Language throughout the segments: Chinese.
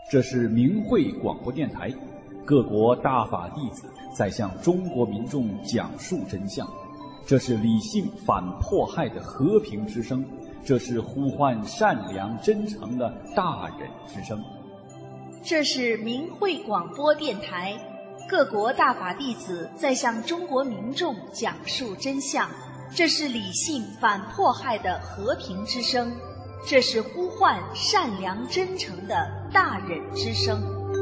这是明慧广播电台，各国大法弟子在向中国民众讲述真相。这是理性反迫害的和平之声，这是呼唤善良真诚的大忍之声。 这是明慧广播电台，各国大法弟子在向中国民众讲述真相。这是理性反迫害的和平之声，这是呼唤善良真诚的大忍之声。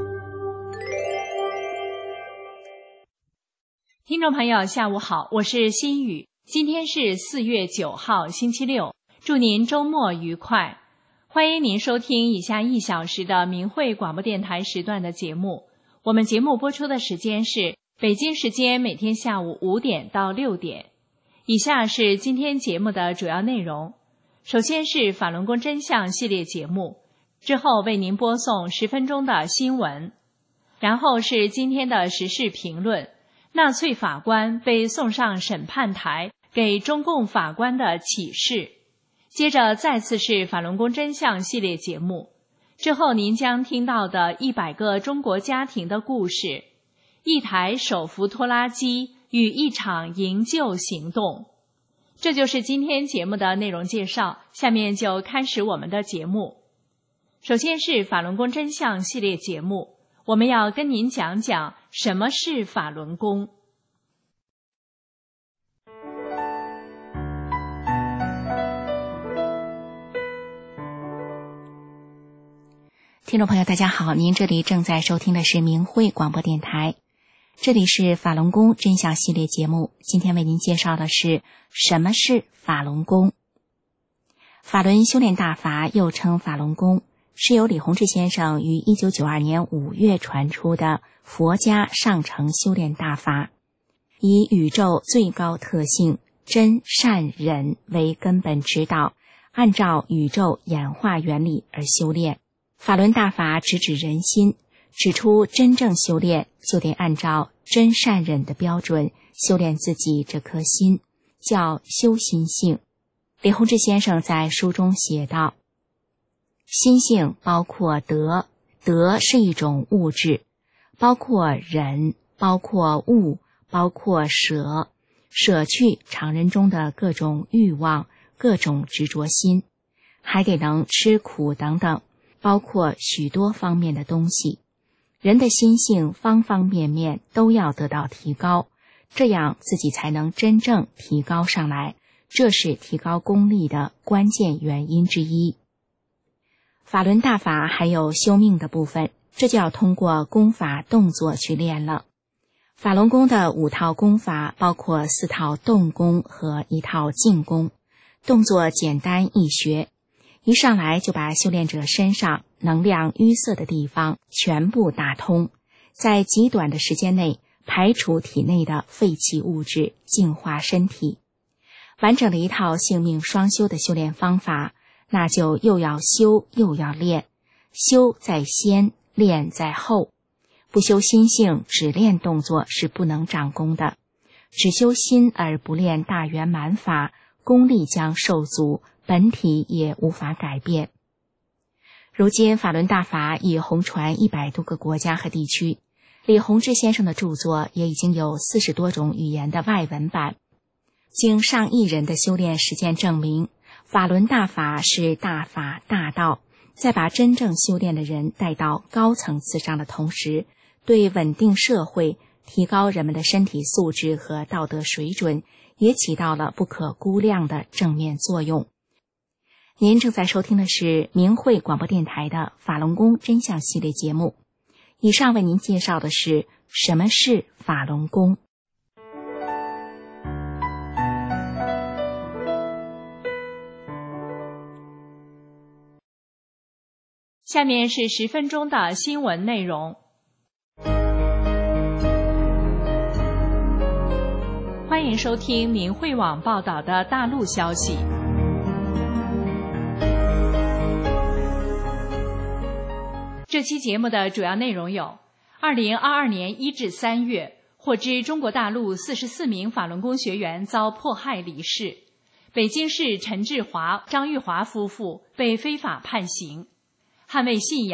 听众朋友下午好，我是心雨，今天是4月9号星期六，祝您周末愉快。欢迎您收听以下1小时的明慧广播电台时段的节目。我们节目播出的时间是北京时间每天下午5点到6点。以下是今天节目的主要内容。首先是法轮功真相系列节目，之后为您播送10分钟的新闻，然后是今天的时事评论，纳粹法官被送上审判台，给中共法官的启示。接着再次是法轮功真相系列节目，之后您将听到的100个中国家庭的故事，一台手扶拖拉机与一场营救行动。这就是今天节目的内容介绍，下面就开始我们的节目。首先是法轮功真相系列节目，我们要跟您讲讲什么是法轮功。 听众朋友大家好，您这里正在收听的是明慧广播电台，这里是法轮功真相系列节目，今天为您介绍的是什么是法轮功。法轮修炼大法又称法轮功，是由李洪志先生于1992年5月传出的佛家上乘修炼大法，以宇宙最高特性真善忍为根本指导，按照宇宙演化原理而修炼。法轮大法直指人心，指出真正修炼就得按照真善忍的标准修炼自己这颗心，叫修心性。李洪志先生在书中写道，心性包括德，德是一种物质，包括忍，包括悟，包括舍，舍去常人中的各种欲望，各种执着心，还得能吃苦等等，包括许多方面的东西。人的心性方方面面都要得到提高，这样自己才能真正提高上来，这是提高功力的关键原因之一。法轮大法还有修命的部分，这就要通过功法动作去练了。法轮功的5套功法包括4套动功和1套静功，动作简单易学，一上来就把修炼者身上能量淤塞的地方全部打通，在极短的时间内排除体内的废弃物质，净化身体。完整的一套性命双修的修炼方法，那就又要修又要练，修在先，练在后。不修心性，只练动作是不能长功的。只修心而不练大圆满法，功力将受阻，本体也无法改变。如今法轮大法已红传100多个国家和地区，李洪志先生的著作也已经有40多种语言的外文版。经上亿人的修炼实践证明，法轮大法是大法大道，在把真正修炼的人带到高层次上的同时，对稳定社会、提高人们的身体素质和道德水准也起到了不可估量的正面作用。您正在收听的是明慧广播电台的法轮功真相系列节目，以上为您介绍的是什么是法轮功。 下面是10分钟的新闻内容。欢迎收听明慧网报道的大陆消息。这期节目的主要内容有：2022年1至3月，获知中国大陆44名法轮功学员遭迫害离世；北京市陈志华、张玉华夫妇被非法判刑；捍卫信仰，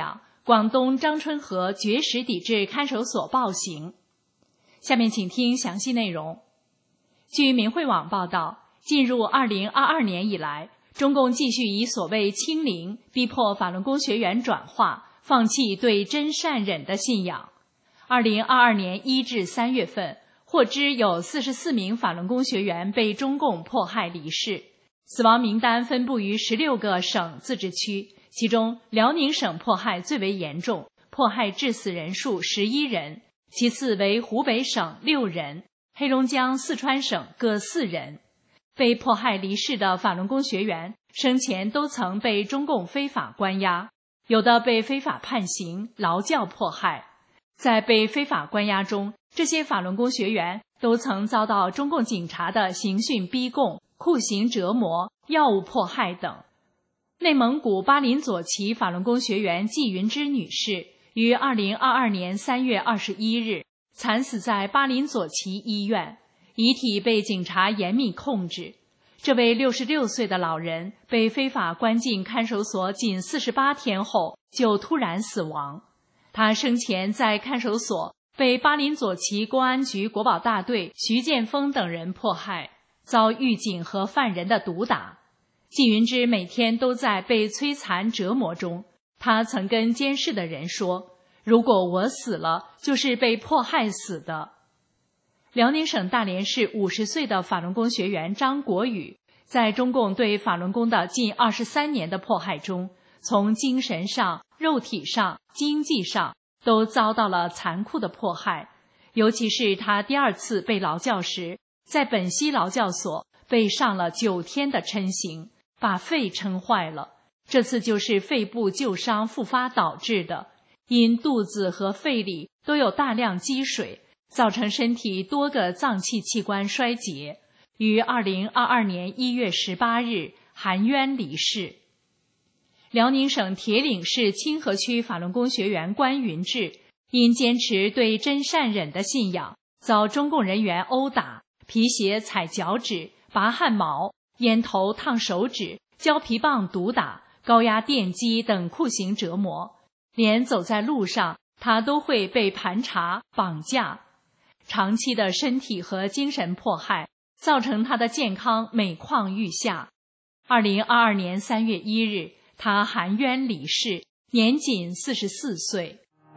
广东张春和绝食抵制看守所暴行。下面请听详细内容。据民汇网报道，进入2022年以来，中共继续以所谓清零逼迫法轮功学员转化，放弃对真善忍的信仰。2022年1至3月份，获知有44名法轮功学员被中共迫害离世，死亡名单分布于16个省自治区，其中辽宁省迫害最为严重，迫害致死人数11人，其次为湖北省6人，黑龙江、四川省各4人。被迫害离世的法轮功学员生前都曾被中共非法关押，有的被非法判刑、劳教迫害。在被非法关押中，这些法轮功学员都曾遭到中共警察的刑讯逼供、酷刑折磨、药物迫害等。内蒙古巴林左旗法轮功学员季云芝女士于2022年3月21日惨死在巴林左旗医院，遗体被警察严密控制。这位66岁的老人被非法关进看守所仅48天后就突然死亡。他生前在看守所被巴林左旗公安局国保大队徐建峰等人迫害，遭狱警和犯人的毒打。季云芝每天都在被摧残折磨中，他曾跟监视的人说，如果我死了，就是被迫害死的。辽宁省大连市50岁的法轮功学员张国宇，在中共对法轮功的近23年的迫害中，从精神上、肉体上、经济上都遭到了残酷的迫害。尤其是他第2次被劳教时，在本溪劳教所被上了9天的抻刑，把肺撑坏了。这次就是肺部旧伤复发导致的，因肚子和肺里都有大量积水，造成身体多个脏器器官衰竭，于2022年1月18日含冤离世。辽宁省铁岭市清河区法轮功学员关云志因坚持对真善忍的信仰，遭中共人员殴打、皮鞋踩脚趾、拔汗毛、烟头烫手指、胶皮棒毒打、高压电击等酷刑折磨，连走在路上他都会被盘查、绑架。长期的身体和精神迫害造成他的健康每况愈下。2022年3月1日，他含冤离世，年仅44岁。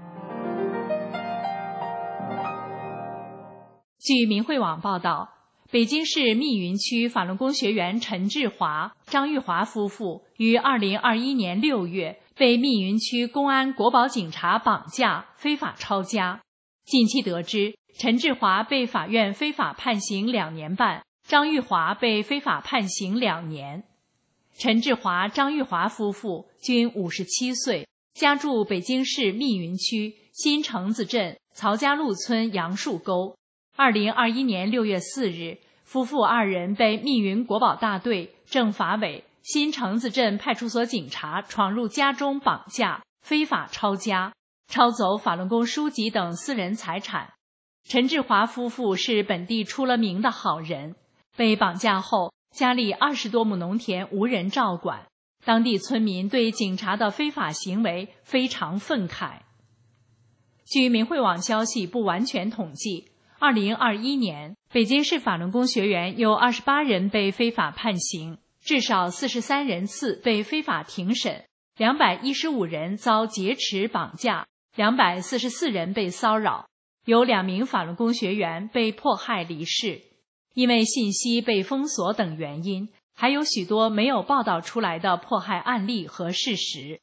据民汇网报道，北京市密云区法轮功学员陈志华、张玉华夫妇于2021年6月被密云区公安国保警察绑架、非法抄家。近期得知，陈志华被法院非法判刑2年半，张玉华被非法判刑2年。陈志华、张玉华夫妇均57岁，家住北京市密云区新城子镇曹家路村杨树沟。2021年6月4日，夫妇2人被密云国保大队、政法委、新城子镇派出所警察闯入家中绑架、非法抄家，抄走法轮功书籍等私人财产。陈志华夫妇是本地出了名的好人，被绑架后，家里20多亩农田无人照管，当地村民对警察的非法行为非常愤慨。据民汇网消息不完全统计，2021年北京市法轮功学员有28人被非法判刑，至少43人次被非法庭审，215人遭劫持绑架，244人被骚扰，有2名法轮功学员被迫害离世。因为信息被封锁等原因，还有许多没有报道出来的迫害案例和事实。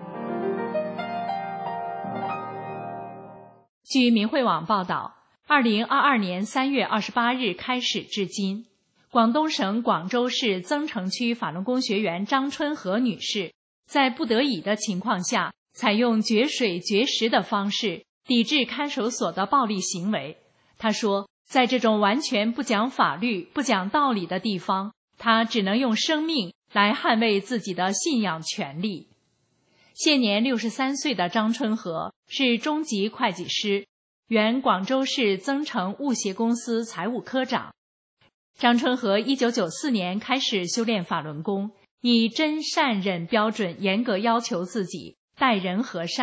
据民汇网报道，2022年3月28日开始至今，广东省广州市增城区法轮功学员张春和女士在不得已的情况下，采用绝水绝食的方式抵制看守所的暴力行为。她说，在这种完全不讲法律、不讲道理的地方，她只能用生命来捍卫自己的信仰权利。现年63岁的张春和是中级会计师，原广州市增城物协公司财务科长。张春和1994年开始修炼法轮功，以真善忍标准严格要求自己，待人和善，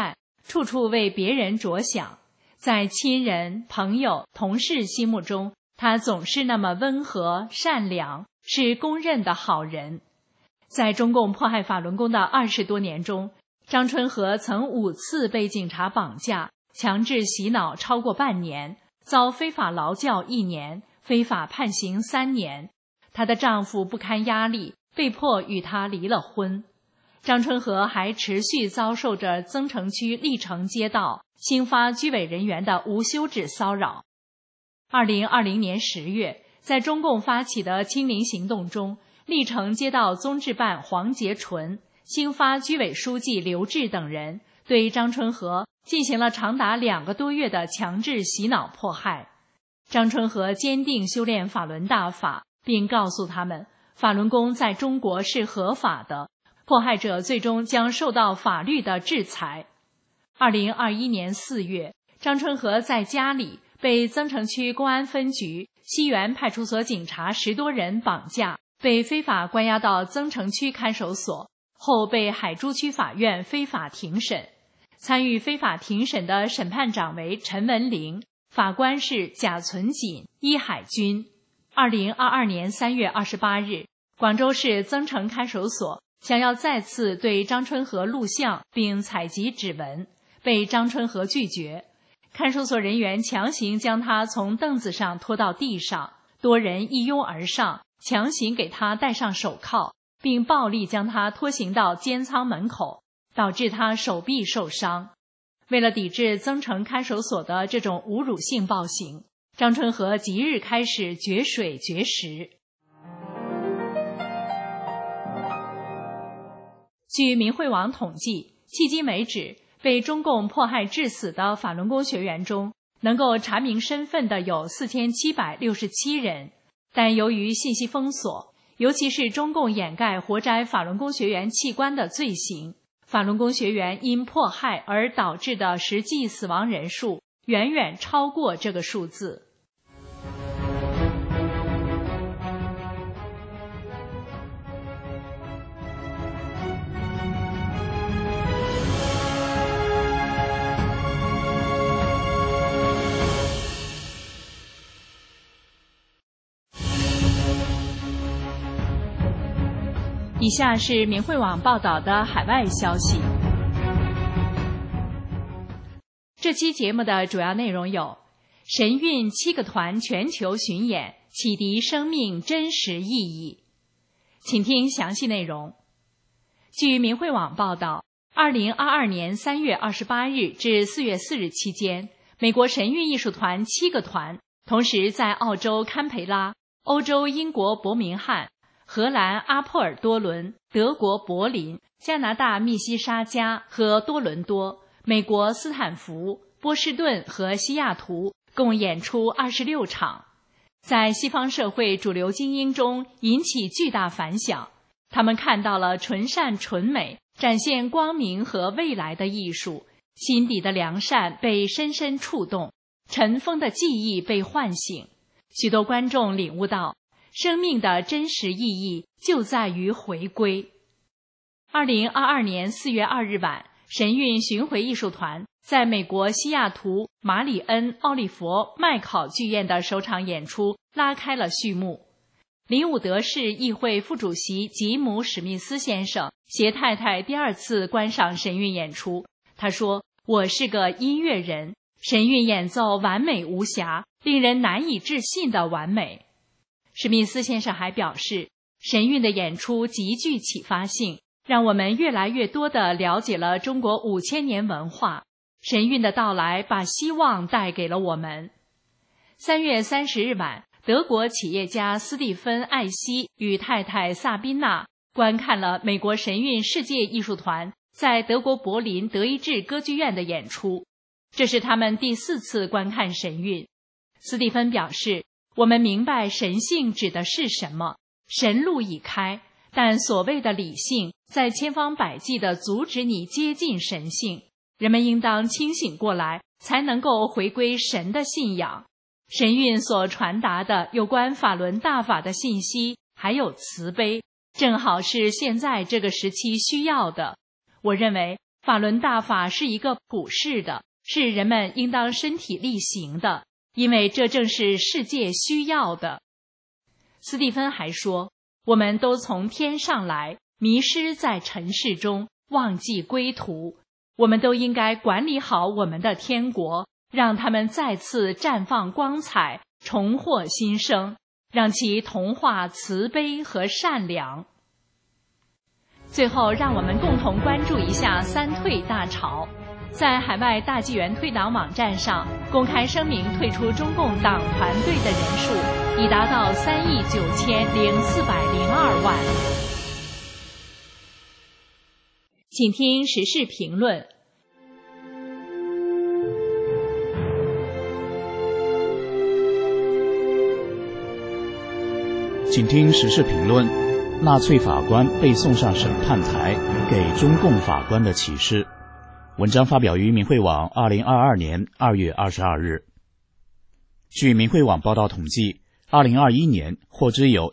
处处为别人着想，在亲人、朋友、同事心目中，他总是那么温和善良，是公认的好人。在中共迫害法轮功的20多年中，张春和曾5次被警察绑架，强制洗脑超过半年，遭非法劳教1年，非法判刑3年。她的丈夫不堪压力，被迫与她离了婚。张春和还持续遭受着增城区历城街道、兴发居委人员的无休止骚扰。2020年10月，在中共发起的清零行动中，历城街道综治办黄杰纯、兴发居委书记刘志等人对张春和进行了长达2个多月的强制洗脑迫害。张春和坚定修炼法轮大法，并告诉他们，法轮功在中国是合法的，迫害者最终将受到法律的制裁。2021年4月，张春和在家里被增城区公安分局西园派出所警察10多人绑架，被非法关押到增城区看守所，后被海珠区法院非法庭审。参与非法庭审的审判长为陈文玲，法官是贾存锦、伊海军。2022年3月28日，广州市增城看守所想要再次对张春和录像并采集指纹，被张春和拒绝。看守所人员强行将他从凳子上拖到地上，多人一拥而上，强行给他戴上手铐，并暴力将他拖行到监仓门口，导致他手臂受伤。为了抵制增城看守所的这种侮辱性暴行，张春和即日开始绝水绝食。据明慧网统计，迄今为止，被中共迫害致死的法轮功学员中，能够查明身份的有4767人，但由于信息封锁，尤其是中共掩盖活摘法轮功学员器官的罪行，法轮功学员因迫害而导致的实际死亡人数远远超过这个数字。以下是明慧网报道的海外消息。这期节目的主要内容有：神韵7个团全球巡演，启迪生命真实意义。请听详细内容。据明慧网报道，2022年3月28日至4月4日期间，美国神韵艺术团7个团同时在澳洲堪培拉、欧洲英国伯明翰、荷兰阿珀尔多伦、德国柏林、加拿大密西沙加和多伦多、美国斯坦福、波士顿和西雅图共演出26场，在西方社会主流精英中引起巨大反响。他们看到了纯善纯美、展现光明和未来的艺术，心底的良善被深深触动，尘封的记忆被唤醒。许多观众领悟到，生命的真实意义就在于回归。2022年4月2日晚，神韵巡回艺术团在美国西雅图马里恩奥利佛麦考剧院的首场演出拉开了序幕。林伍德市议会副主席吉姆·史密斯先生携太太第2次观赏神韵演出。他说：“我是个音乐人，神韵演奏完美无瑕，令人难以置信的完美。”史密斯先生还表示，神韵的演出极具启发性，让我们越来越多地了解了中国5000年文化。神韵的到来把希望带给了我们。3月30日晚，德国企业家斯蒂芬·艾希与太太萨宾娜观看了美国神韵世界艺术团在德国柏林德意志歌剧院的演出，这是他们第4次观看神韵。斯蒂芬表示，我们明白神性指的是什么，神路已开，但所谓的理性在千方百计地阻止你接近神性。人们应当清醒过来，才能够回归神的信仰。神韵所传达的有关法轮大法的信息，还有慈悲，正好是现在这个时期需要的。我认为法轮大法是一个普世的，是人们应当身体力行的，因为这正是世界需要的。斯蒂芬还说，我们都从天上来，迷失在尘世中，忘记归途。我们都应该管理好我们的天国，让他们再次绽放光彩，重获新生，让其同化慈悲和善良。最后，让我们共同关注一下三退大潮。在海外大纪元退党网站上公开声明退出中共党团队的人数已达到3.90402万。请听时事评论。 请听时事评论：纳粹法官被送上审判台，给中共法官的启示。文章发表于明慧网2022年2月22日。据明慧网报道统计，2021年获知有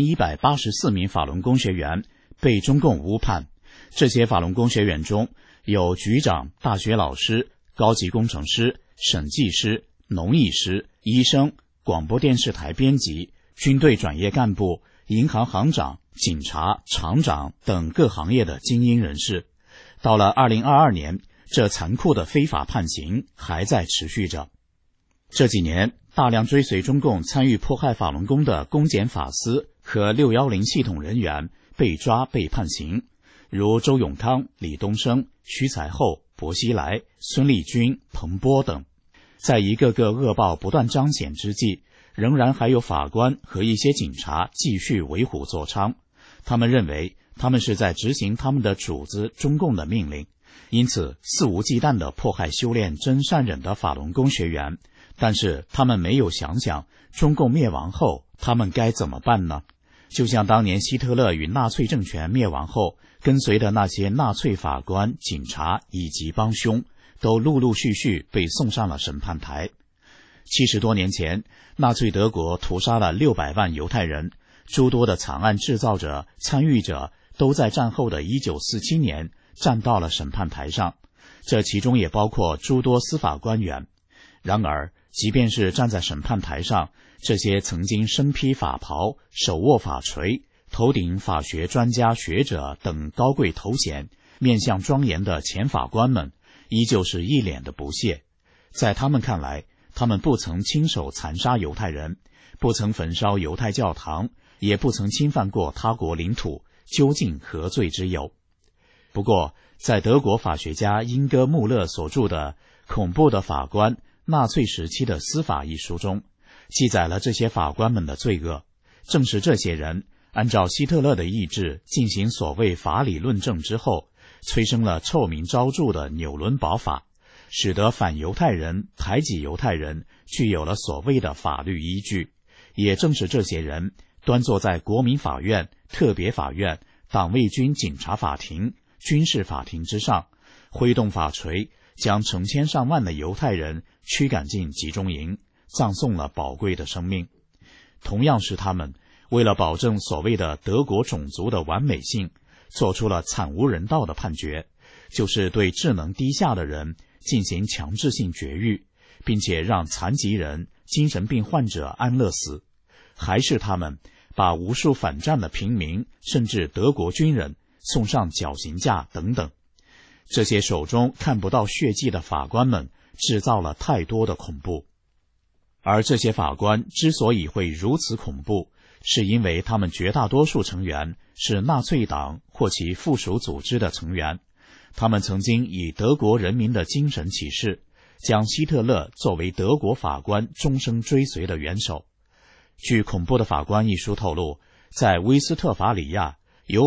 1184名法轮功学员被中共误判，这些法轮功学员中有局长、大学老师、高级工程师、审计师、农艺师、医生、广播电视台编辑、军队转业干部、银行行长、警察、厂长等各行业的精英人士。到了2022年，这残酷的非法判刑还在持续着。这几年，大量追随中共参与迫害法轮功的公检法司和610系统人员被抓被判刑，如周永康、李东生、徐才厚、薄熙来、孙立军、彭波等。在一个个恶报不断彰显之际，仍然还有法官和一些警察继续为虎作伥。他们认为他们是在执行他们的主子中共的命令，因此肆无忌惮地迫害修炼真善忍的法轮功学员。但是他们没有想想中共灭亡后他们该怎么办呢？就像当年希特勒与纳粹政权灭亡后，跟随的那些纳粹法官、警察以及帮凶都陆陆续续被送上了审判台。70多年前，纳粹德国屠杀了600万犹太人，诸多的惨案制造者、参与者都在战后的1947年站到了审判台上，这其中也包括诸多司法官员。然而，即便是站在审判台上，这些曾经身披法袍、手握法锤、头顶法学专家学者等高贵头衔、面相庄严的前法官们，依旧是一脸的不屑。在他们看来，他们不曾亲手残杀犹太人，不曾焚烧犹太教堂，也不曾侵犯过他国领土，究竟何罪之有？不过，在德国法学家英戈·穆勒所著的《恐怖的法官：纳粹时期的司法》一书中，记载了这些法官们的罪恶。正是这些人按照希特勒的意志进行所谓法理论证之后，催生了臭名昭著的纽伦堡法，使得反犹太人、排挤犹太人具有了所谓的法律依据。也正是这些人端坐在国民法院、特别法院、党卫军警察法庭、军事法庭之上，挥动法锤，将成千上万的犹太人驱赶进集中营，葬送了宝贵的生命。同样是他们，为了保证所谓的德国种族的完美性，做出了惨无人道的判决，就是对智能低下的人进行强制性绝育，并且让残疾人、精神病患者安乐死。还是他们把无数反战的平民，甚至德国军人送上绞刑架等等。这些手中看不到血迹的法官们制造了太多的恐怖。而这些法官之所以会如此恐怖，是因为他们绝大多数成员是纳粹党或其附属组织的成员。他们曾经以德国人民的精神启示，将希特勒作为德国法官终生追随的元首。据《恐怖的法官》一书透露，在威斯特伐利亚有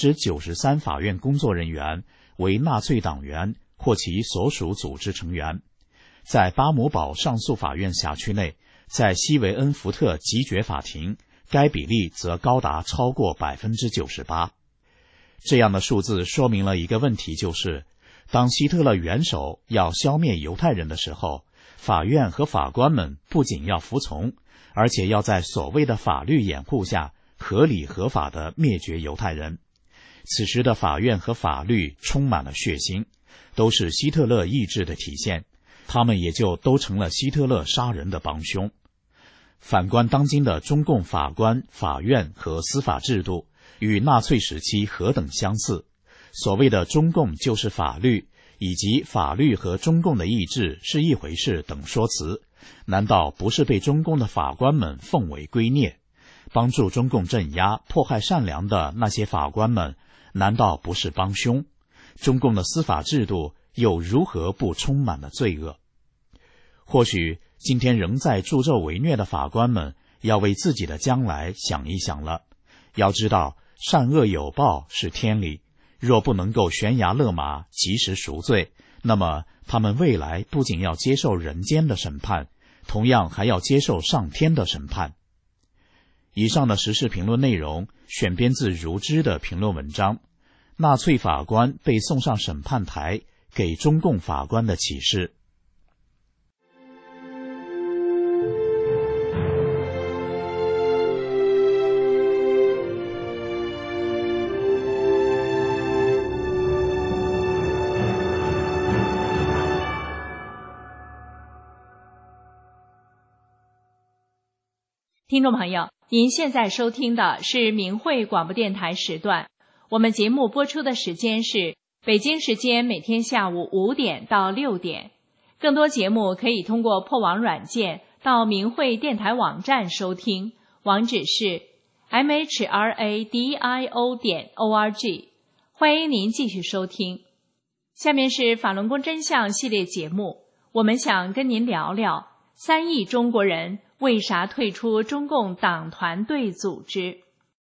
93% 法院工作人员为纳粹党员或其所属组织成员。在巴姆堡上诉法院辖区内，在西维恩福特级决法庭，该比例则高达超过 98%。这样的数字说明了一个问题，就是当希特勒元首要消灭犹太人的时候，法院和法官们不仅要服从，而且要在所谓的法律掩护下合理合法地灭绝犹太人。此时的法院和法律充满了血腥， 都是希特勒意志的体现，他们也就都成了希特勒杀人的帮凶。反观当今的中共法官、法院和司法制度，与纳粹时期何等相似。所谓的中共就是法律，以及法律和中共的意志是一回事等说辞，难道不是被中共的法官们奉为圭臬？帮助中共镇压、迫害善良的那些法官们，难道不是帮凶？中共的司法制度又如何不充满了罪恶？或许今天仍在助纣为虐的法官们要为自己的将来想一想了。要知道，善恶有报是天理，若不能够悬崖勒马、及时赎罪，那么他们未来不仅要接受人间的审判，同样还要接受上天的审判。以上的时事评论内容选编自如之的评论文章《纳粹法官被送上审判台，给中共法官的启示》。 听众朋友，您现在收听的是明慧广播电台时段，我们节目播出的时间是北京时间每天下午5点到6点。更多节目可以通过破网软件到明慧电台网站收听，网址是 mhradio.org。欢迎您继续收听。下面是法轮功真相系列节目，我们想跟您聊聊3亿中国人为啥退出中共党团队组织？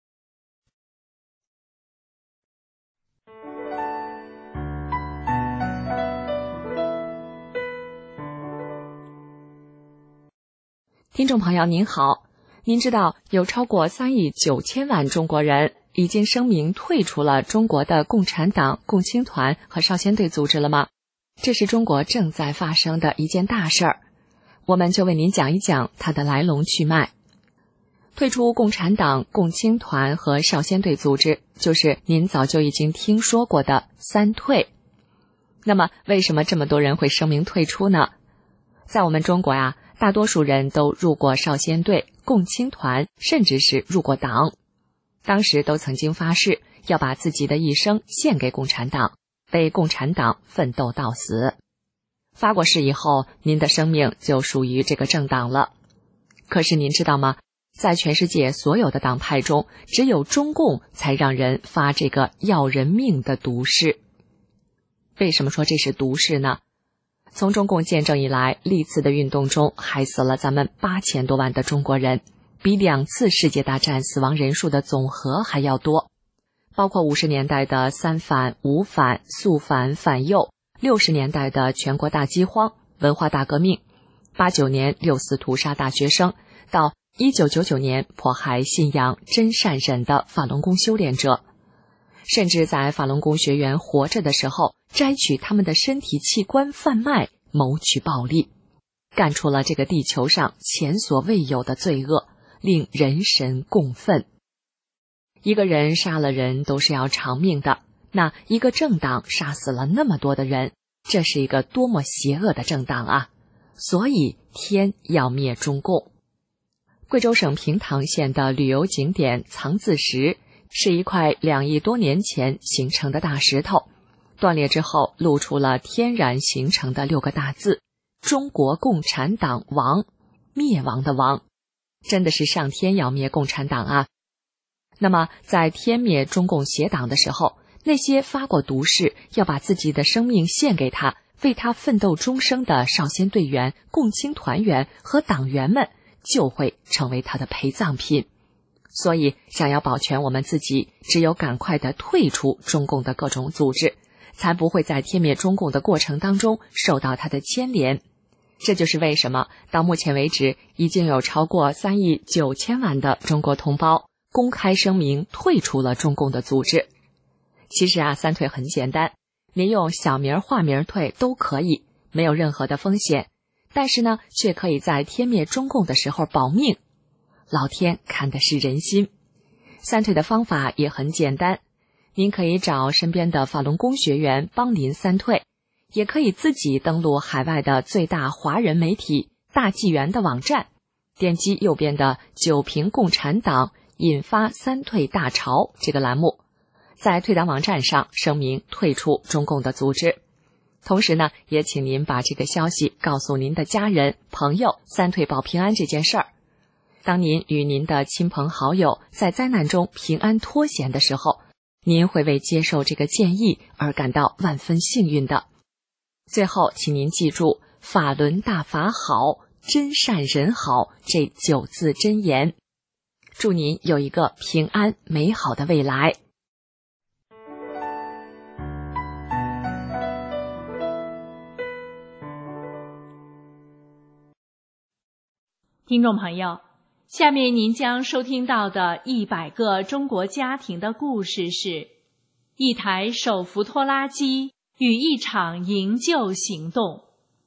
听众朋友您好，您知道有超过3亿9千万中国人已经声明退出了中国的共产党、共青团和少先队组织了吗？这是中国正在发生的一件大事儿。我们就为您讲一讲它的来龙去脉。退出共产党、共青团和少先队组织，就是您早就已经听说过的3退。那么为什么这么多人会声明退出呢？在我们中国呀，大多数人都入过少先队、共青团，甚至是入过党。当时都曾经发誓要把自己的一生献给共产党，为共产党奋斗到死。发过誓以后，您的生命就属于这个政党了。可是您知道吗？在全世界所有的党派中，只有中共才让人发这个要人命的毒誓。为什么说这是毒誓呢？从中共建政以来，历次的运动中害死了咱们8000多万的中国人，比2次世界大战死亡人数的总和还要多。包括50年代的三反、五反、肃反、反右，60年代的全国大饥荒、文化大革命，89年6四屠杀大学生，到1999年迫害信仰真善忍的法轮功修炼者，甚至在法轮功学员活着的时候摘取他们的身体器官贩卖，谋取暴利，干出了这个地球上前所未有的罪恶，令人神共愤。一个人杀了人都是要偿命的，那一个政党杀死了那么多的人，这是一个多么邪恶的政党啊！所以天要灭中共。贵州省平塘县的旅游景点藏字石是一块2亿多年前形成的大石头，断裂之后露出了天然形成的6个大字：中国共产党亡，灭亡的亡。真的是上天要灭共产党啊！那么在天灭中共邪党的时候，那些发过毒誓要把自己的生命献给他，为他奋斗终生的少先队员、共青团员和党员们，就会成为他的陪葬品。所以想要保全我们自己，只有赶快的退出中共的各种组织，才不会在天灭中共的过程当中受到他的牵连。这就是为什么到目前为止已经有超过3亿9千万的中国同胞公开声明退出了中共的组织。其实3退很简单，您用小名化名退都可以，没有任何的风险，但是呢，却可以在天灭中共的时候保命。老天看的是人心。3退的方法也很简单，您可以找身边的法轮功学员帮您3退， 也可以自己登录海外的最大华人媒体大纪元的网站，点击右边的九评共产党引发三退大潮这个栏目，在退党网站上声明退出中共的组织。同时呢，也请您把这个消息告诉您的家人朋友，三退保平安这件事儿。当您与您的亲朋好友在灾难中平安脱险的时候，您会为接受这个建议而感到万分幸运的。最后请您记住法轮大法好，真善人好这9字真言，祝您有一个平安美好的未来。 听众朋友，下面您将收听到的100个中国家庭的故事是一台手扶拖拉机与一场营救行动。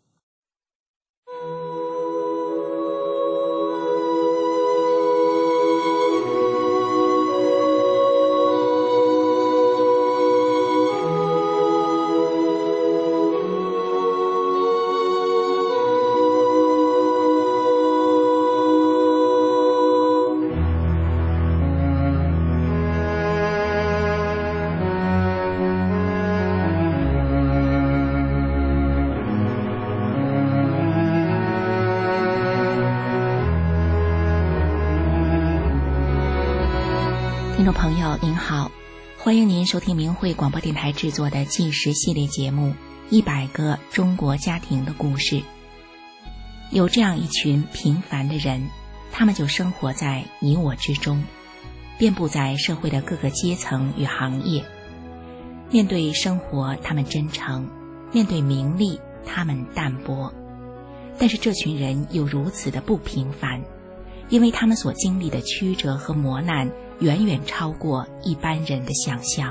听众朋友您好，欢迎您收听明慧广播电台制作的纪实系列节目100个中国家庭的故事。有这样一群平凡的人，他们就生活在你我之中，遍布在社会的各个阶层与行业。面对生活他们真诚，面对名利他们淡薄，但是这群人又如此的不平凡，因为他们所经历的曲折和磨难远远超过一般人的想象。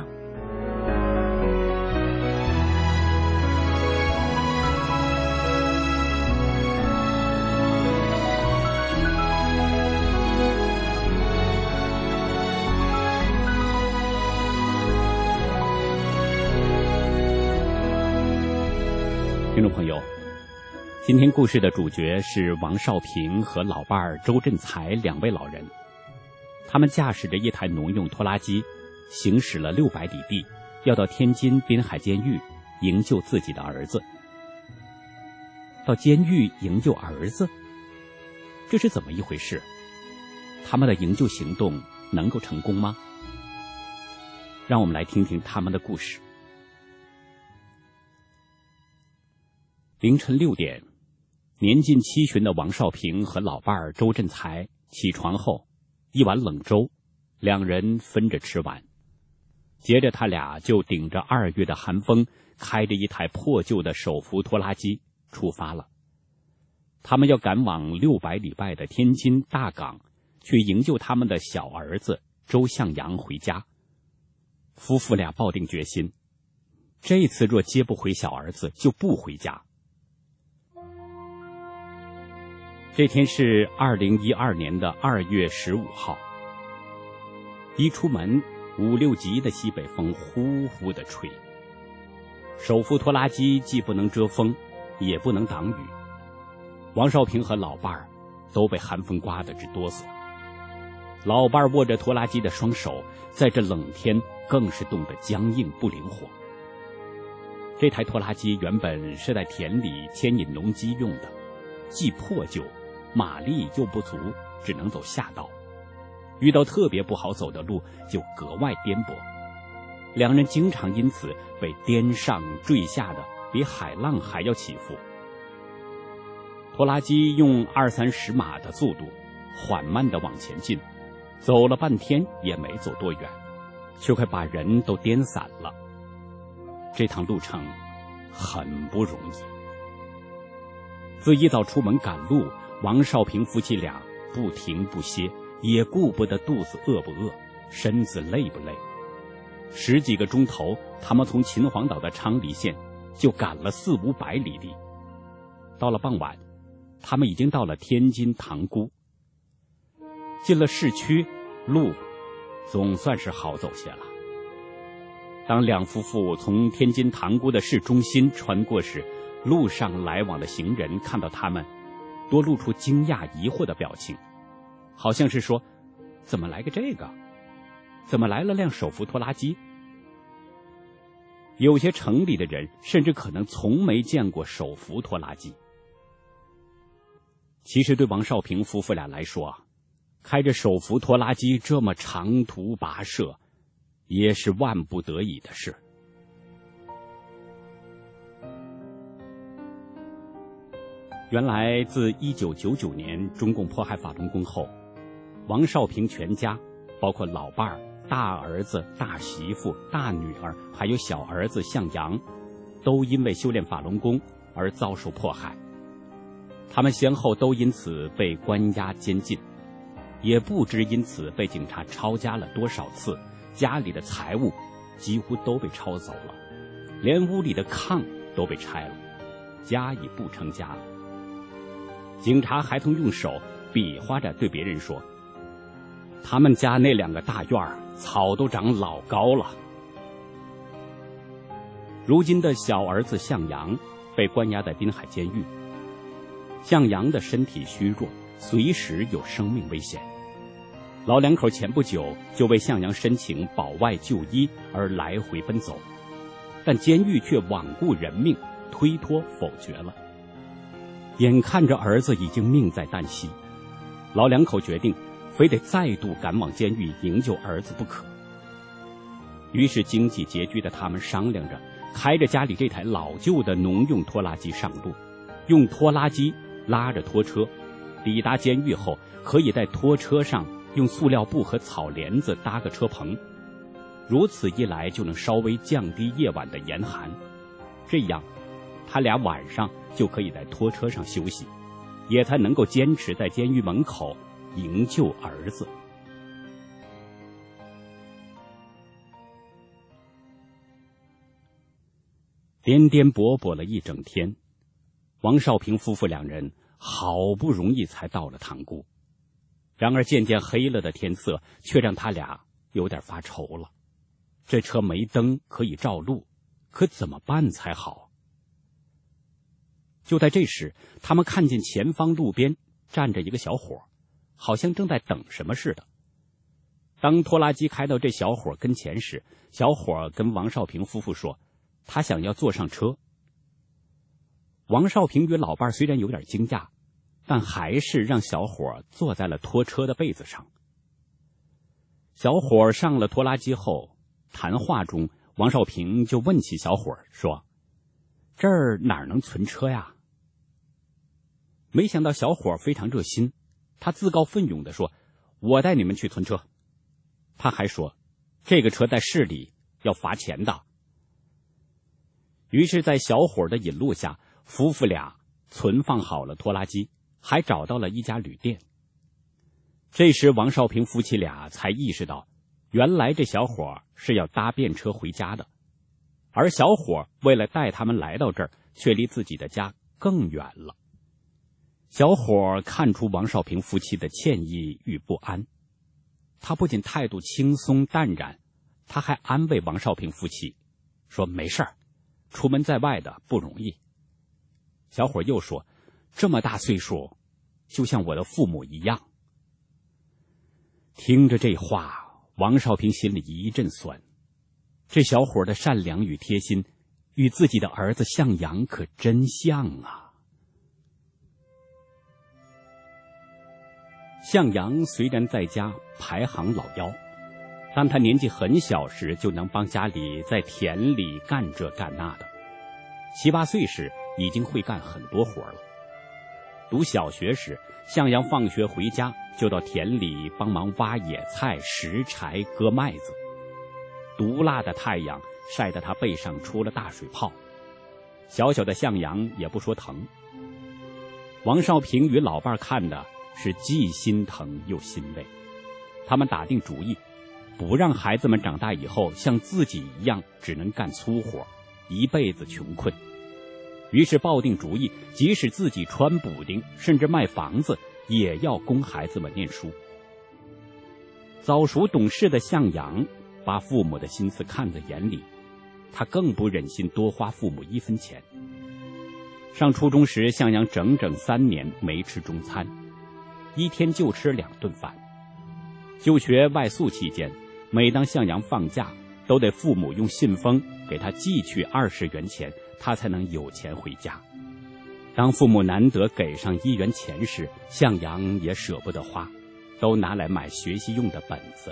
听众朋友，今天故事的主角是王少平和老伴儿周振才2位老人。他们驾驶着一台农用拖拉机，行驶了600里地，要到天津滨海监狱营救自己的儿子。到监狱营救儿子，这是怎么一回事？他们的营救行动能够成功吗？让我们来听听他们的故事。凌晨6点，年近70旬的王少平和老伴儿周振才起床后，一碗冷粥，2人分着吃完。接着他俩就顶着2月的寒风，开着一台破旧的手扶拖拉机出发了。他们要赶往600里外的天津大港，去营救他们的小儿子周向阳回家。夫妇俩抱定决心，这次若接不回小儿子，就不回家。这天是2012年的2月15号，一出门5、6级的西北风呼呼地吹，手扶拖拉机既不能遮风，也不能挡雨。王少平和老伴儿都被寒风刮得直哆嗦，老伴儿握着拖拉机的双手，在这冷天更是冻得僵硬不灵活。这台拖拉机原本是在田里牵引农机用的，既破旧，马力又不足，只能走下道。遇到特别不好走的路就格外颠簸，2人经常因此被颠上坠下的比海浪还要起伏。拖拉机用20-30码的速度缓慢地往前进，走了半天也没走多远，却快把人都颠散了。这趟路程很不容易。自一早出门赶路，王少平夫妻俩不停不歇，也顾不得肚子饿不饿，身子累不累。10几个钟头，他们从秦皇岛的昌黎县就赶了400-500里地。到了傍晚，他们已经到了天津塘沽。进了市区，路总算是好走些了。 当两夫妇从天津塘沽的市中心穿过时，路上来往的行人看到他们，多露出惊讶疑惑的表情，好像是说，怎么来个这个？怎么来了辆手扶拖拉机？有些城里的人甚至可能从没见过手扶拖拉机。其实对王少平夫妇俩来说，开着手扶拖拉机这么长途跋涉，也是万不得已的事。原来自1999年中共迫害法轮功后，王少平全家，包括老伴儿、大儿子、大媳妇、大女儿，还有小儿子向阳，都因为修炼法轮功而遭受迫害。他们先后都因此被关押监禁，也不知因此被警察抄家了多少次，家里的财物几乎都被抄走了，连屋里的炕都被拆了，家已不成家了。警察还曾用手比划着对别人说，他们家那2个大院儿草都长老高了。如今的小儿子向阳被关押在滨海监狱，向阳的身体虚弱，随时有生命危险。老两口前不久就为向阳申请保外就医而来回奔走，但监狱却罔顾人命，推脱否决了。眼看着儿子已经命在旦夕，老两口决定非得再度赶往监狱营救儿子不可。于是经济拮据的他们商量着，开着家里这台老旧的农用拖拉机上路，用拖拉机拉着拖车，抵达监狱后可以在拖车上用塑料布和草帘子搭个车棚，如此一来就能稍微降低夜晚的严寒。这样他俩晚上就可以在拖车上休息，也才能够坚持在监狱门口营救儿子。颠颠簸簸了一整天，王少平夫妇两人好不容易才到了塘沽，然而渐渐黑了的天色却让他俩有点发愁了。这车没灯可以照路，可怎么办才好？就在这时，他们看见前方路边站着一个小伙，好像正在等什么似的。当拖拉机开到这小伙跟前时，小伙跟王少平夫妇说，他想要坐上车。王少平与老伴虽然有点惊讶，但还是让小伙坐在了拖车的被子上。小伙上了拖拉机后，谈话中王少平就问起小伙说，这儿哪能存车呀？没想到小伙非常热心，他自告奋勇地说，我带你们去存车。他还说，这个车在市里要罚钱的。于是在小伙的引路下，夫妇俩存放好了拖拉机，还找到了一家旅店。这时王少平夫妻俩才意识到，原来这小伙是要搭便车回家的，而小伙为了带他们来到这儿，却离自己的家更远了。小伙看出王少平夫妻的歉意与不安，他不仅态度轻松淡然，他还安慰王少平夫妻说，没事儿，出门在外的不容易。小伙又说，这么大岁数，就像我的父母一样。听着这话，王少平心里一阵酸，这小伙的善良与贴心，与自己的儿子向阳可真像啊。向阳虽然在家排行老幺，但他年纪很小时就能帮家里在田里干这干那的，7、8岁时已经会干很多活了。读小学时，向阳放学回家就到田里帮忙挖野菜、拾柴、割麦子。毒辣的太阳晒得他背上出了大水泡，小小的向阳也不说疼。王少平与老伴看的是既心疼又欣慰，他们打定主意，不让孩子们长大以后像自己一样只能干粗活，一辈子穷困。于是抱定主意，即使自己穿补丁，甚至卖房子，也要供孩子们念书。早熟懂事的向阳把父母的心思看在眼里， 他更不忍心多花父母1分钱。上初中时，向阳整整3年没吃中餐，1天就吃2顿饭。就学外宿期间，每当向阳放假，都得父母用信封给他寄去20元钱，他才能有钱回家。当父母难得给上1元钱时，向阳也舍不得花，都拿来买学习用的本子。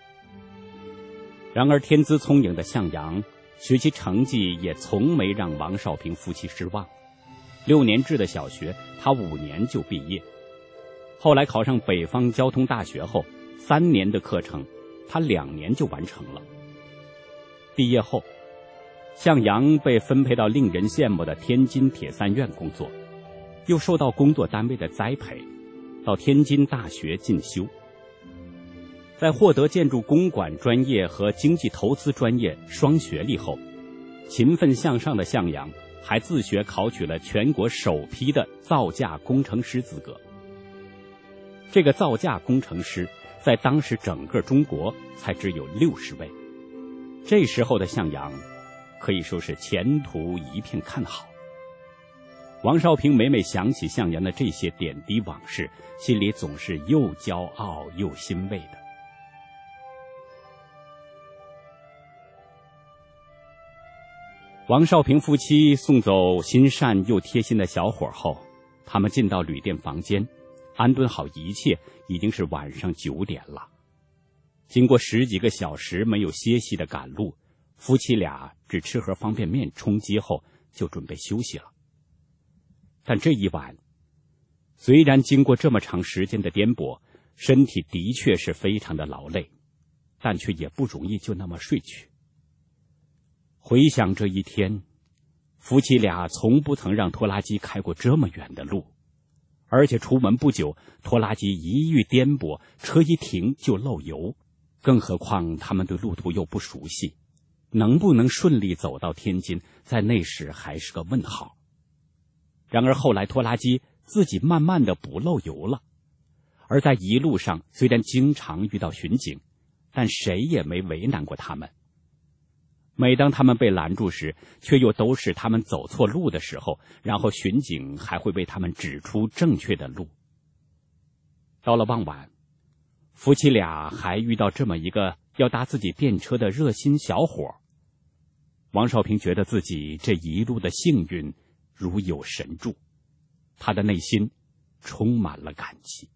然而天资聪颖的向阳，学习成绩也从没让王少平夫妻失望。6年制的小学，他5年就毕业。后来考上北方交通大学后，3年的课程，他2年就完成了。毕业后，向阳被分配到令人羡慕的天津铁三院工作，又受到工作单位的栽培，到天津大学进修。在获得建筑公管专业和经济投资专业双学历后，勤奋向上的向阳还自学考取了全国首批的造价工程师资格。这个造价工程师在当时整个中国才只有60位，这时候的向阳可以说是前途一片看好。王少平每每想起向阳的这些点滴往事，心里总是又骄傲又欣慰的。王少平夫妻送走心善又贴心的小伙后，他们进到旅店房间，安顿好一切，已经是晚上9点了。经过10几个小时没有歇息的赶路，夫妻俩只吃盒方便面充饥后就准备休息了。但这一晚，虽然经过这么长时间的颠簸，身体的确是非常的劳累，但却也不容易就那么睡去。回想这一天，夫妻俩从不曾让拖拉机开过这么远的路，而且出门不久，拖拉机一遇颠簸，车一停就漏油，更何况他们对路途又不熟悉，能不能顺利走到天津，在那时还是个问号。然而后来拖拉机自己慢慢的不漏油了，而在一路上虽然经常遇到巡警，但谁也没为难过他们。每当他们被拦住时，却又都是他们走错路的时候，然后巡警还会为他们指出正确的路。到了傍晚，夫妻俩还遇到这么一个要搭自己便车的热心小伙。王少平觉得自己这一路的幸运如有神助，他的内心充满了感激。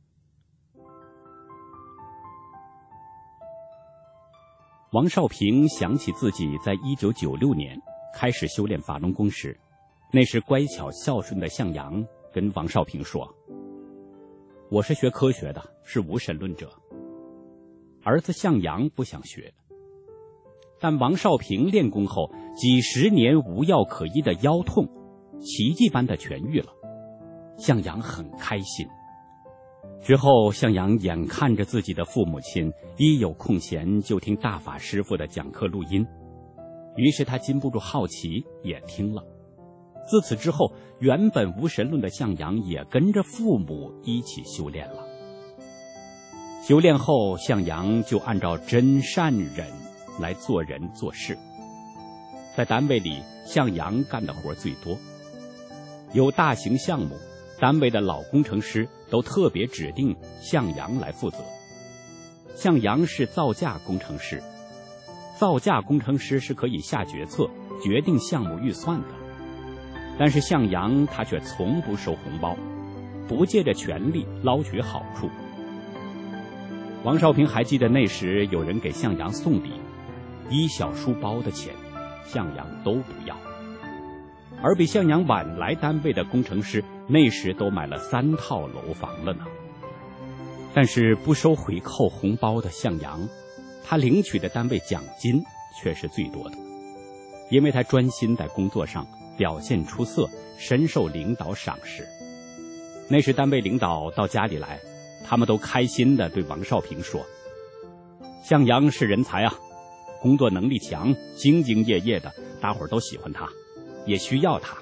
王少平想起自己在1996年开始修炼法轮功时，那时乖巧孝顺的向阳跟王少平说：“我是学科学的，是无神论者。”儿子向阳不想学，但王少平练功后，几10年无药可医的腰痛，奇迹般的痊愈了，向阳很开心。之后，向阳眼看着自己的父母亲一有空闲就听大法师父的讲课录音，于是他禁不住好奇，也听了。自此之后，原本无神论的向阳也跟着父母一起修炼了。修炼后，向阳就按照真善忍来做人做事。在单位里，向阳干的活最多，有大型项目，单位的老工程师都特别指定向阳来负责。向阳是造价工程师，造价工程师是可以下决策，决定项目预算的。但是向阳他却从不收红包，不借着权力捞取好处。王少平还记得那时有人给向阳送礼，1小书包的钱，向阳都不要。而比向阳晚来单位的工程师，那时都买了3套楼房了呢。但是不收回扣红包的向阳，他领取的单位奖金却是最多的，因为他专心在工作上，表现出色，深受领导赏识。那时单位领导到家里来，他们都开心地对王少平说：“向阳是人才啊，工作能力强，兢兢业业的，大伙儿都喜欢他，也需要他。”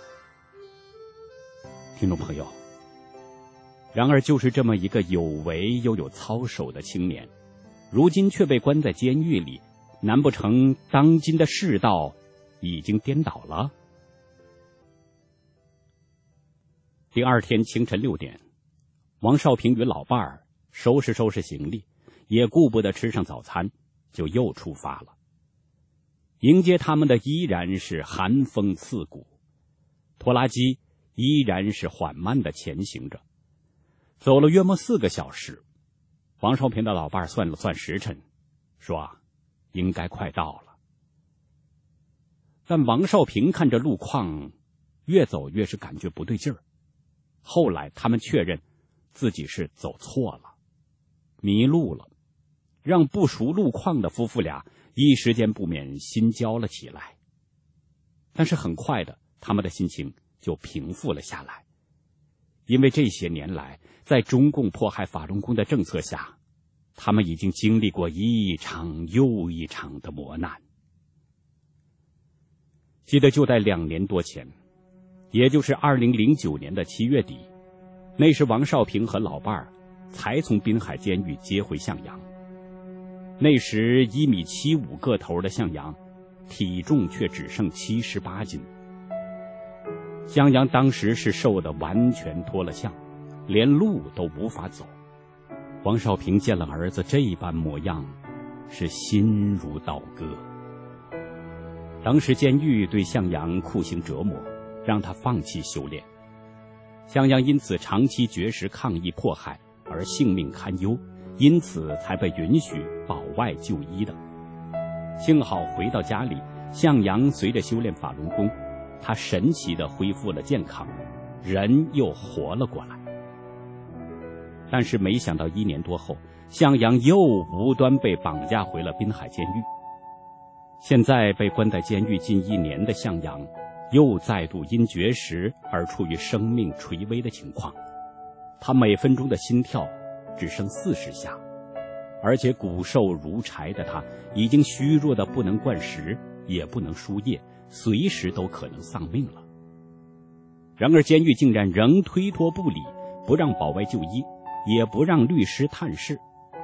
听众朋友，然而就是这么一个有为又有操守的青年，如今却被关在监狱里， 难不成当今的世道已经颠倒了？第二天清晨6点，王少平与老伴儿收拾行李，也顾不得吃上早餐，就又出发了。迎接他们的依然是寒风刺骨，拖拉机依然是缓慢地前行着。走了约莫4个小时，王少平的老伴儿算了算时辰，说应该快到了。但王少平看着路况，越走越是感觉不对劲儿。后来他们确认自己是走错了，迷路了，让不熟路况的夫妇俩一时间不免心焦了起来。但是很快的，他们的心情就平复了下来，因为这些年来在中共迫害法轮功的政策下，他们已经经历过一场又一场的磨难。记得就在2年多前，也就是2009年的7月底，那时王少平和老伴儿才从滨海监狱接回向阳。那时1.75米个头的向阳，体重却只剩78斤。向阳当时是瘦得完全脱了相，连路都无法走。王少平见了儿子这般模样，是心如刀割。当时监狱对向阳酷刑折磨，让他放弃修炼。向阳因此长期绝食抗议迫害而性命堪忧，因此才被允许保外就医的。幸好回到家里，向阳随着修炼法轮功，他神奇地恢复了健康，人又活了过来。但是没想到1年多后，向阳又无端被绑架回了滨海监狱。现在被关在监狱近1年的向阳，又再度因绝食而处于生命垂危的情况。他每分钟的心跳只剩40下，而且骨瘦如柴的他已经虚弱的不能灌食，也不能输液，随时都可能丧命了。然而监狱竟然仍推脱不理，不让保外就医，也不让律师探视。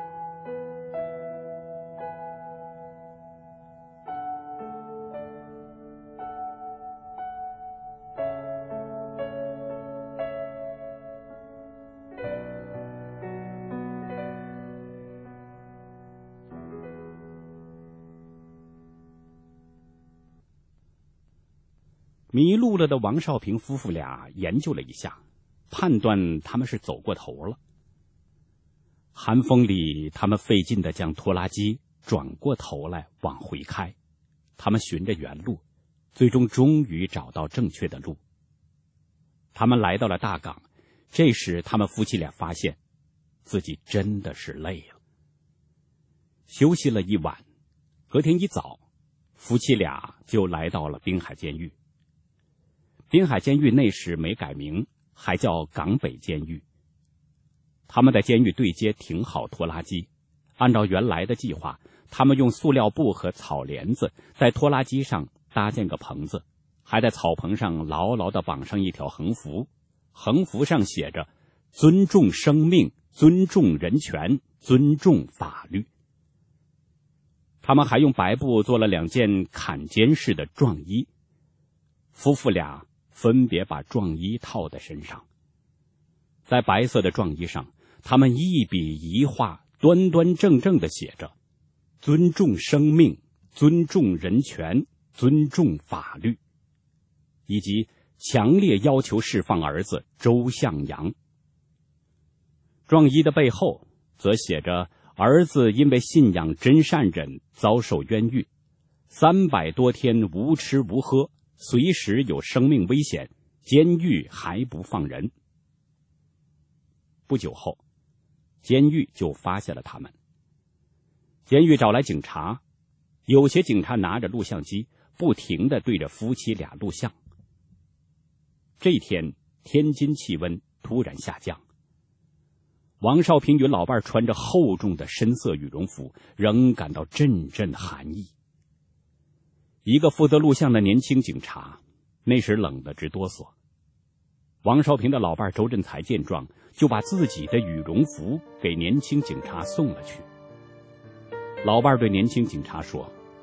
迷路了的王少平夫妇俩研究了一下，判断他们是走过头了。寒风里，他们费劲地将拖拉机转过头来往回开。他们循着原路，最终终于找到正确的路。他们来到了大港，这时他们夫妻俩发现自己真的是累了。休息了一晚，隔天一早，夫妻俩就来到了滨海监狱。滨海监狱那时没改名，还叫港北监狱。他们在监狱对街停好拖拉机，按照原来的计划，他们用塑料布和草帘子在拖拉机上搭建个棚子，还在草棚上牢牢地绑上一条横幅，横幅上写着尊重生命，尊重人权，尊重法律。他们还用白布做了2件坎肩式的壮衣，夫妇俩分别把壮衣套在身上。在白色的壮衣上，他们一笔一画端端正正地写着尊重生命，尊重人权，尊重法律，以及强烈要求释放儿子周向阳。壮衣的背后则写着儿子因为信仰真善忍遭受冤狱，300多天无吃无喝，随时有生命危险，监狱还不放人。不久后，监狱就发现了他们。监狱找来警察，有些警察拿着录像机，不停地对着夫妻俩录像。这天，天津气温突然下降。王少平与老伴穿着厚重的深色羽绒服，仍感到阵阵寒意。一个负责录像的年轻警察，那时冷得直哆嗦。王少平的老伴周振才见状，就把自己的羽绒服给年轻警察送了去。老伴对年轻警察说：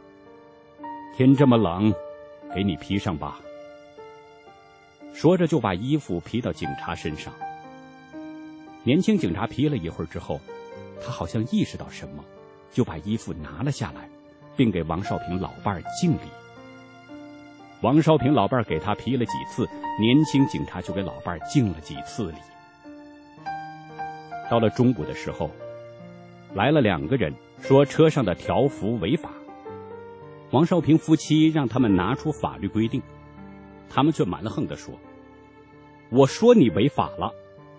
天这么冷，给你披上吧。说着就把衣服披到警察身上。年轻警察披了一会儿之后，他好像意识到什么，就把衣服拿了下来，并给王少平老伴儿敬礼。王少平老伴儿给他披了几次，年轻警察就给老伴儿敬了几次礼。到了中午的时候，来了2个人，说车上的条幅违法。王少平夫妻让他们拿出法律规定，他们却蛮横地说：“我说你违法了。”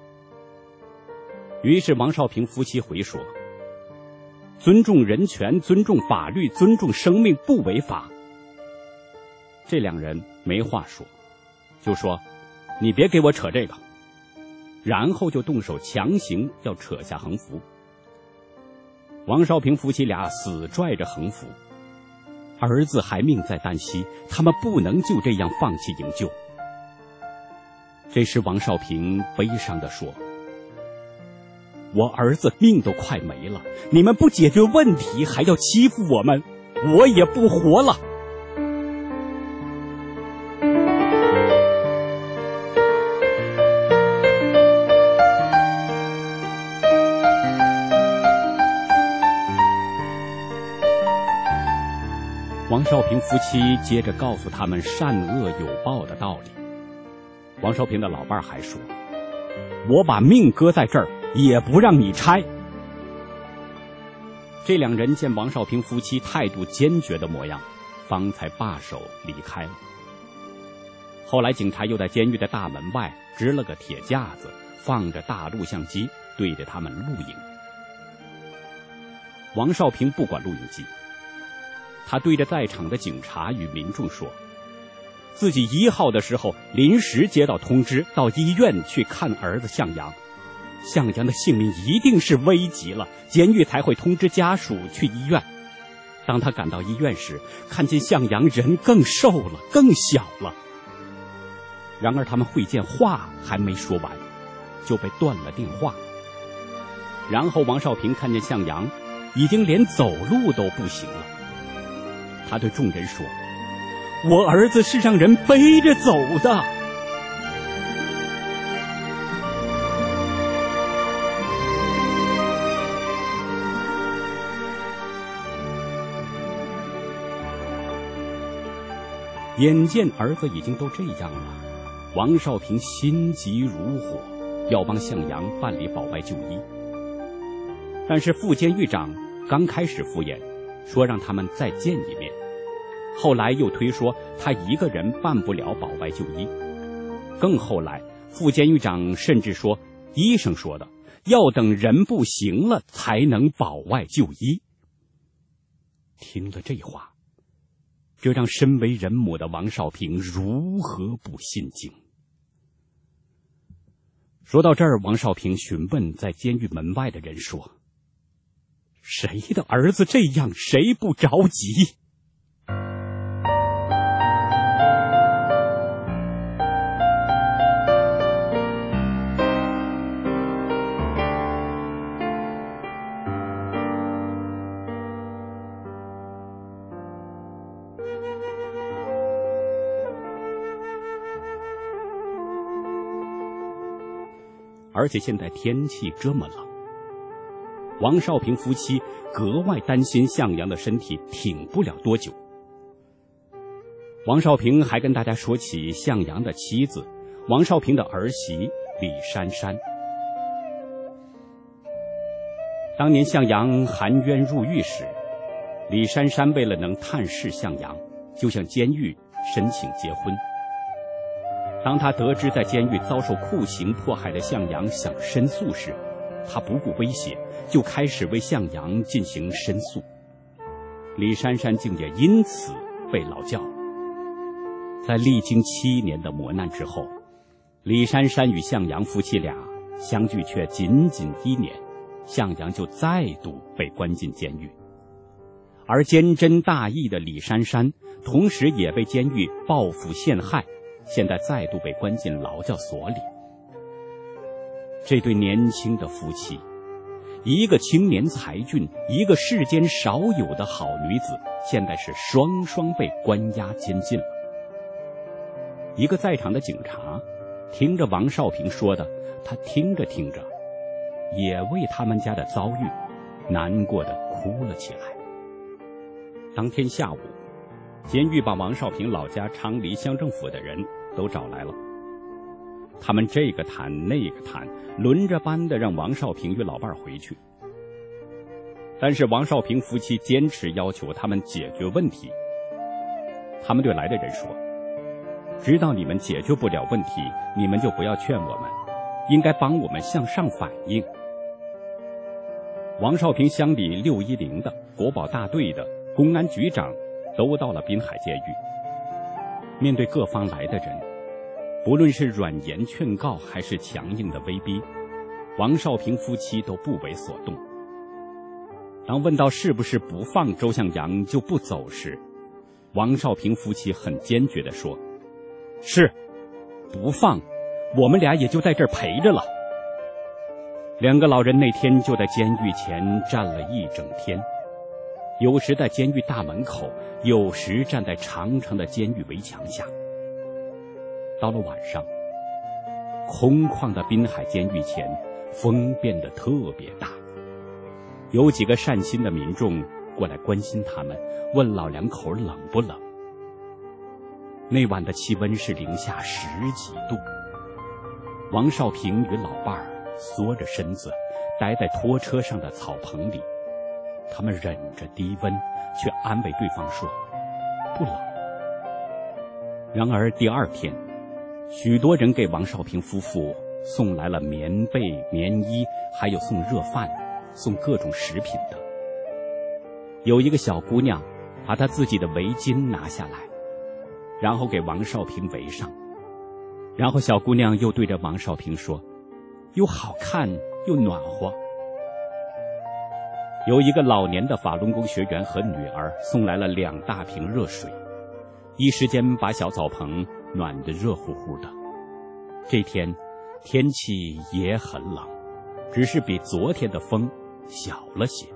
于是王少平夫妻回说：“尊重人权，尊重法律，尊重生命，不违法。”这2人没话说，就说：“你别给我扯这个。”然后就动手强行要扯下横幅。王少平夫妻俩死拽着横幅，儿子还命在旦夕，他们不能就这样放弃营救。这时王少平悲伤地说：“我儿子命都快没了，你们不解决问题还要欺负我们，我也不活了。”王少平夫妻接着告诉他们善恶有报的道理。王少平的老伴儿还说：“我把命搁在这儿，也不让你拆。”这2人见王少平夫妻态度坚决的模样，方才罢手离开了。后来警察又在监狱的大门外支了个铁架子，放着大录像机，对着他们录影。王少平不管录影机，他对着在场的警察与民众说，自己1号的时候临时接到通知，到医院去看儿子向阳。向阳的性命一定是危急了，监狱才会通知家属去医院。当他赶到医院时，看见向阳人更瘦了，更小了。然而他们会见话还没说完，就被断了电话。然后王少平看见向阳已经连走路都不行了。他对众人说：“我儿子是让人背着走的。”眼见儿子已经都这样了，王少平心急如火，要帮向阳办理保外就医。但是副监狱长刚开始敷衍，说让他们再见一面，后来又推说他一个人办不了保外就医。更后来副监狱长甚至说，医生说的，要等人不行了才能保外就医。听了这话，这让身为人母的王少平如何不心惊？说到这儿，王少平询问在监狱门外的人说：“谁的儿子这样，谁不着急？”而且现在天气这么冷，王少平夫妻格外担心向阳的身体挺不了多久。王少平还跟大家说起向阳的妻子，王少平的儿媳李珊珊。当年向阳含冤入狱时，李珊珊为了能探视向阳，就向监狱申请结婚。当他得知在监狱遭受酷刑迫害的向阳想申诉时，他不顾威胁，就开始为向阳进行申诉。李珊珊竟也因此被劳教。在历经7年的磨难之后，李珊珊与向阳夫妻俩相聚却仅仅1年，向阳就再度被关进监狱。而坚贞大义的李珊珊同时也被监狱报复陷害，现在再度被关进劳教所里。这对年轻的夫妻一个青年才俊，一个世间少有的好女子，现在是双双被关押监禁了。一个在场的警察听着王少平说的，他听着听着也为他们家的遭遇难过的哭了起来。当天下午，监狱把王少平老家昌黎乡政府的人都找来了，他们这个谈那个谈，轮着班的让王少平与老伴回去。但是王少平夫妻坚持要求他们解决问题。他们对来的人说，知道你们解决不了问题，你们就不要劝我们，应该帮我们向上反映。王少平乡里610的、国保大队的、公安局长都到了滨海监狱。面对各方来的人，不论是软言劝告还是强硬的威逼，王少平夫妻都不为所动。当问到是不是不放周向阳就不走时，王少平夫妻很坚决地说，是，不放，我们俩也就在这儿陪着了。两个老人那天就在监狱前站了一整天，有时在监狱大门口，有时站在长长的监狱围墙下。到了晚上，空旷的滨海监狱前，风变得特别大。有几个善心的民众过来关心他们，问老两口冷不冷。那晚的气温是零下10几度。王少平与老伴儿缩着身子待在拖车上的草棚里，他们忍着低温，却安慰对方说不冷。然而第二天，许多人给王少平夫妇送来了棉被、棉衣，还有送热饭、送各种食品的。有一个小姑娘把她自己的围巾拿下来，然后给王少平围上，然后小姑娘又对着王少平说，又好看又暖和。有一个老年的法轮功学员和女儿送来了2大瓶热水，一时间把小澡棚暖得热乎乎的。这天天气也很冷，只是比昨天的风小了些。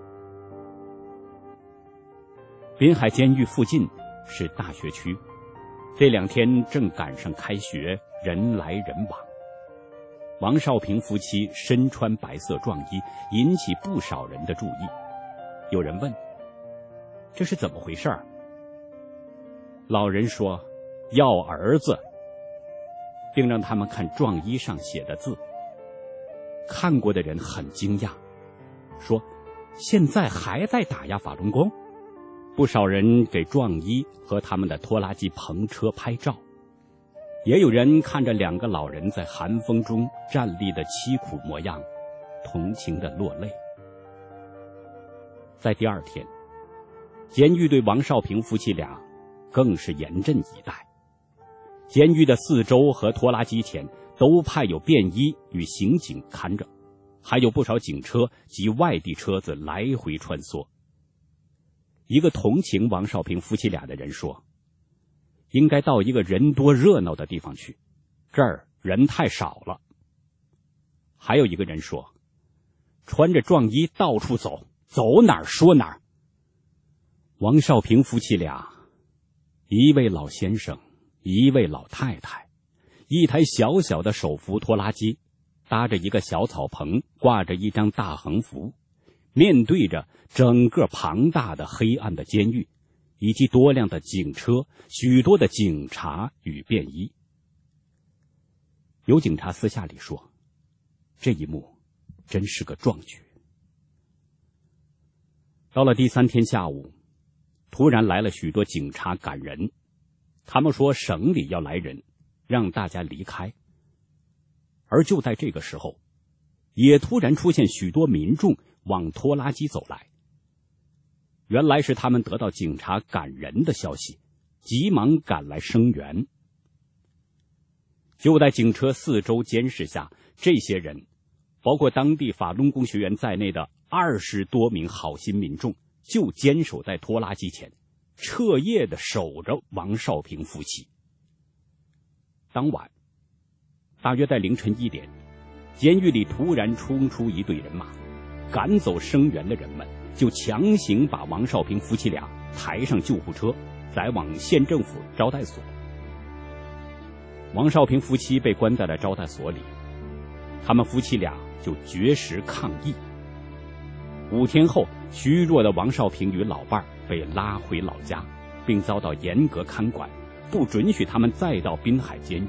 滨海监狱附近是大学区，这2天正赶上开学，人来人往。王少平夫妻身穿白色壮衣，引起不少人的注意。有人问，这是怎么回事儿？老人说，要儿子，并让他们看壮衣上写的字。看过的人很惊讶，说现在还在打压法轮功？不少人给壮衣和他们的拖拉机棚车拍照，也有人看着2个老人在寒风中站立的凄苦模样，同情地落泪。在第2天，监狱对王少平夫妻俩更是严阵以待。监狱的4周和拖拉机前都派有便衣与刑警看着，还有不少警车及外地车子来回穿梭。一个同情王少平夫妻俩的人说，应该到一个人多热闹的地方去，这儿人太少了。还有一个人说，穿着壮衣到处走，走哪儿说哪儿。王少平夫妻俩，一位老先生，一位老太太，一台小小的手扶拖拉机，搭着一个小草棚，挂着一张大横幅，面对着整个庞大的黑暗的监狱，以及多辆的警车，许多的警察与便衣。有警察私下里说，这一幕真是个壮举。到了第3天下午，突然来了许多警察赶人，他们说省里要来人，让大家离开。而就在这个时候，也突然出现许多民众往拖拉机走来。原来是他们得到警察赶人的消息，急忙赶来声援。就在警车4周监视下，这些人，包括当地法轮功学员在内的20多名好心民众，就坚守在拖拉机前，彻夜地守着王少平夫妻。当晚，大约在凌晨1点，监狱里突然冲出一队人马， 赶走声援的人们，就强行把王少平夫妻俩抬上救护车，载往县政府招待所。王少平夫妻被关在了招待所里，他们夫妻俩就绝食抗议。5天后，虚弱的王少平与老伴儿被拉回老家，并遭到严格看管，不准许他们再到滨海监狱。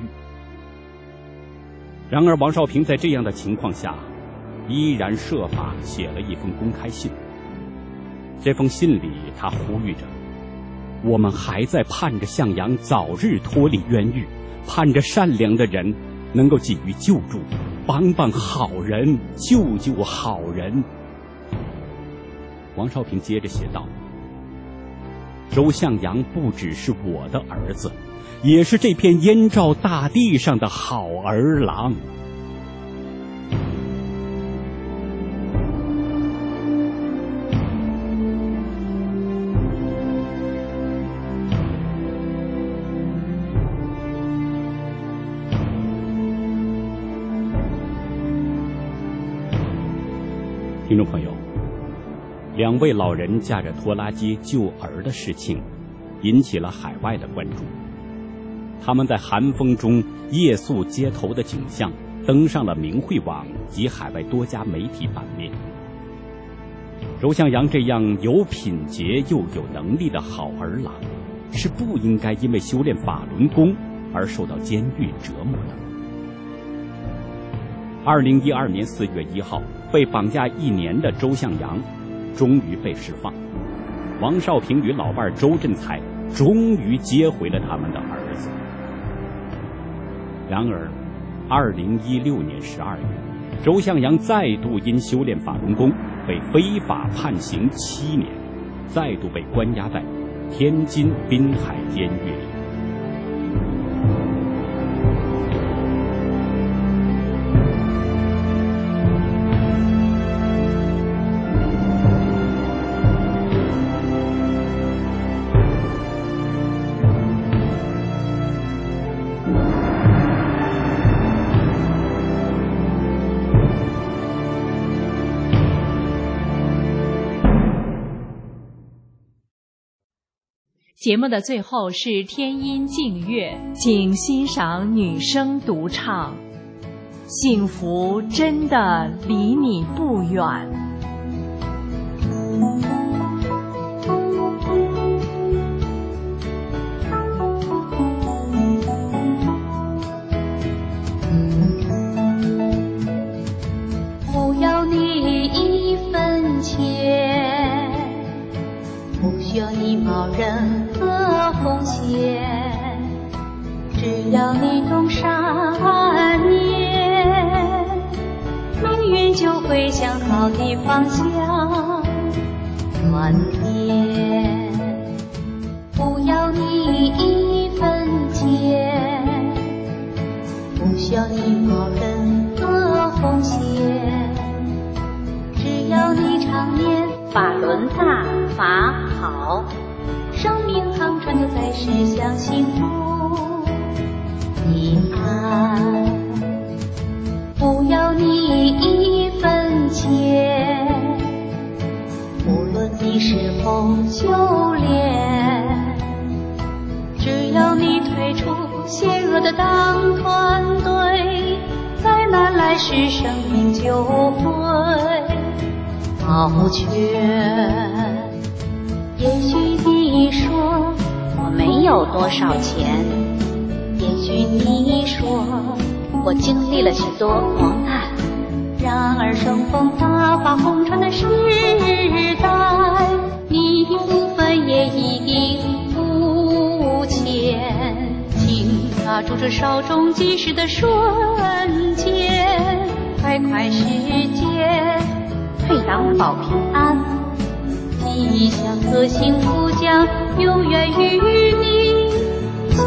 然而王少平在这样的情况下，依然设法写了一封公开信。这封信里他呼吁着，我们还在盼着向阳早日脱离冤狱，盼着善良的人能够给予救助，帮帮好人，救救好人。王少平接着写道，周向阳不只是我的儿子，也是这片燕赵大地上的好儿郎。听众朋友，2位老人驾着拖拉机救儿的事情引起了海外的关注。他们在寒风中夜宿街头的景象登上了明慧网及海外多家媒体版面。周向阳这样有品节又有能力的好儿郎，是不应该因为修炼法轮功而受到监狱折磨的。2012年4月1号，被绑架1年的周向阳终于被释放，王少平与老伴周振才终于接回了他们的儿子。然而2016年12月，周向阳再度因修炼法轮功被非法判刑7年，再度被关押在天津滨海监狱里。 节目的最后是天音静乐，请欣赏女声独唱《幸福真的离你不远》。 不要你1分钱，不需要你冒任何风险，只要你懂善念，命运就会向好的方向转变。不要你1分钱，不需要你冒任何风险，只要你常念法轮大法好，生命航船就在驶向幸福彼岸。不要你1分钱，无论你是否修炼，只要你退出邪恶的党团队，灾难来时生命就会保全。也许你说我没有多少钱，也许你说我经历了许多磨难，然而乘风大发红尘的时代，你不分也一定不欠。请抓住这稍纵即逝的瞬间，快快时间，退党保平安，吉祥和幸福将永远与你相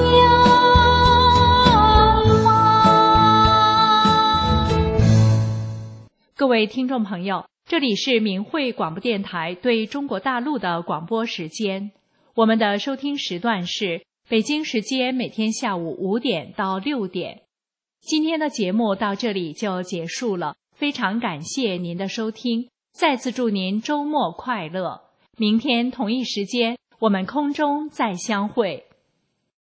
伴。 各位听众朋友，这里是明慧广播电台对中国大陆的广播时间，我们的收听时段是北京时间每天下午5点到6点。今天的节目到这里就结束了，非常感谢您的收听。 再次祝您周末快乐。明天同一时间，我们空中再相会。